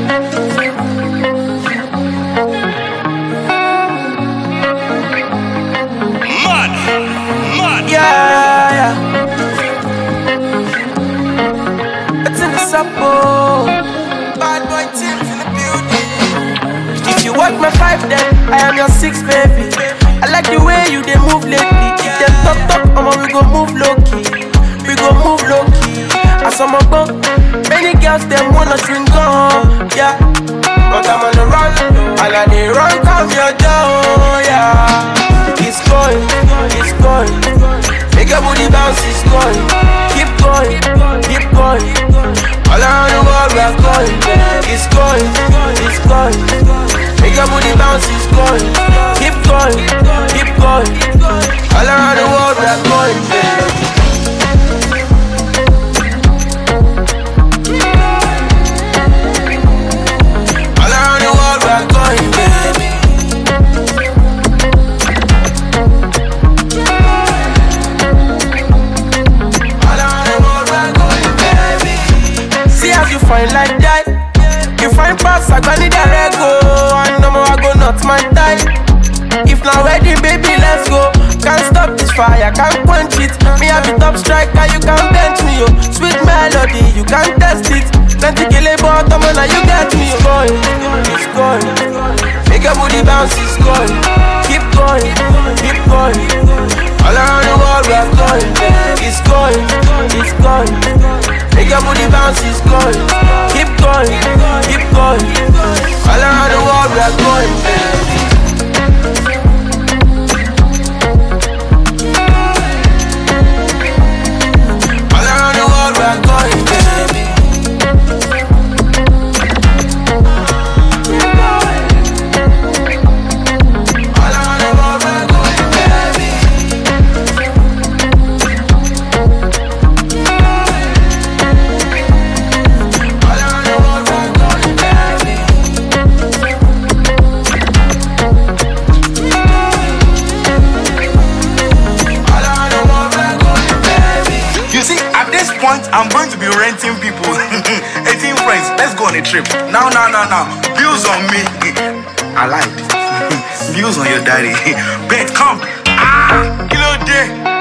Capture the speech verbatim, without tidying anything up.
Yeah, yeah. It's in the suppo. Bad boy Tim's in the building. If you want my five, then I am your six, baby. I like the way you they move lately. If them talk talk, I'ma we go move low key. We go move low key. As I'm a bump, many girls them wanna swing on, yeah. But I'm on the run, and I they run come your door, yeah. It's going, it's going. Make your booty bounce, it's going. Keep going, keep going. All around the world we are going. It's going, it's going. Make your booty bounce, it's going. Keep going, keep going. All around the world we are going, baby. All around the world we are going, baby. You find like that. You find pass, I got need a rego. And no more I go not my type. If not ready, baby, let's go. Can't stop this fire, can't quench it. Me have a top striker, you can't bench me, yo. Sweet melody, you can't test it. Plenty kill a bottom, now you get me. It's going, it's going. Make your booty bounce, it's going. Keep going, keep going. All around the world we are going. It's going, it's going. Make your booty bounce, it's going. Keep going, keep going. All around the world we are going, baby. All around the world we are going, baby. All around the world we are going, baby. I'm going to be renting people. eighteen friends, let's go on a trip. Now, now, now, now. Bills on me. I lied. Bills on your daddy. Bet, come. Ah, kilo day.